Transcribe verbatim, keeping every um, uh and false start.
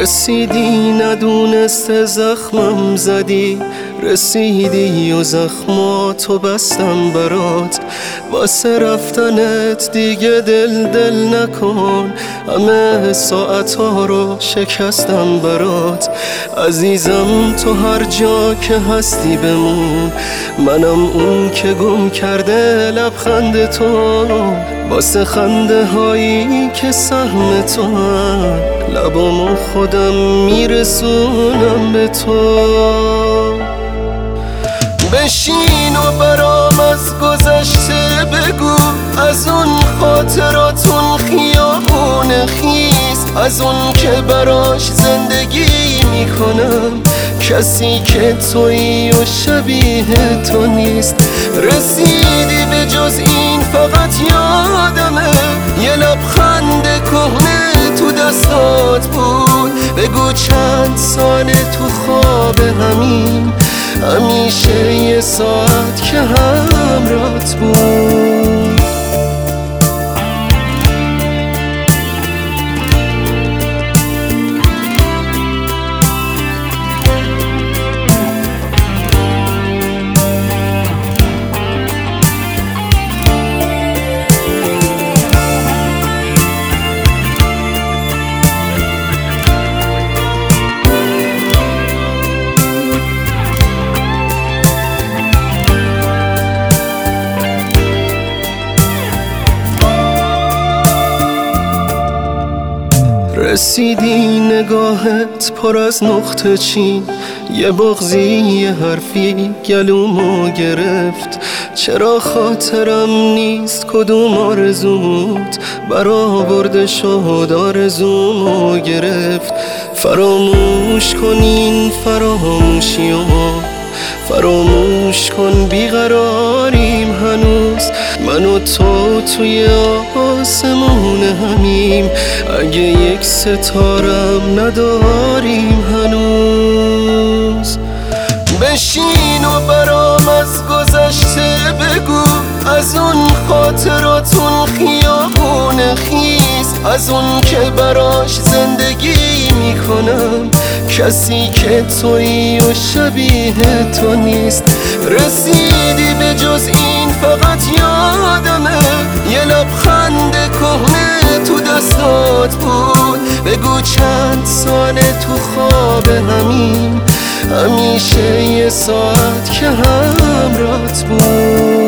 رسیدی ندونسته زخمم زدی، رسیدی و زخماتو بستم برات. واسه رفتنت دیگه دل دل نکن، همه ساعتها رو شکستم برات. عزیزم تو هر جا که هستی بمون، منم اون که گم کرده لبخند تو. واسه خنده هایی که سهم تو هم، لبامو خودم میرسونم به تو. بشین و برام از گذشته بگو، از اون خاطراتون خیابون خیز، از اون که براش زندگی میکنم. کسی که تویی و شبیه تو نیست. رسیدی به جز این فقط یادمه، یه لبخند کهنه تو دستات بود. بگو چند سال تو خواب همین، همیشه یه ساعت که همرات بود. رسیدی نگاهت پر از نقطه چین، یه بغضی یه حرفی گلومو گرفت. چرا خاطرم نیست کدوم آرزوت، برآورده شد آرزومو گرفت. فراموش کن این فراموشیو، فراموش کن بیقراریم هنوز. من و تو توی آسمون همیم، اگه یک ستارم نداریم هنوز. بشین و برام از گذشته بگو، از اون خاطراتون خیابون خیز، از اون که براش زندگی میکنم. کسی که تویی و شبیه تو نیست. رسیدی به جز این فقط یادمه، یه لبخند کهنه تو دستات بود. بگو چند سال تو خواب همین، همیشه یه ساعت که همرات بود.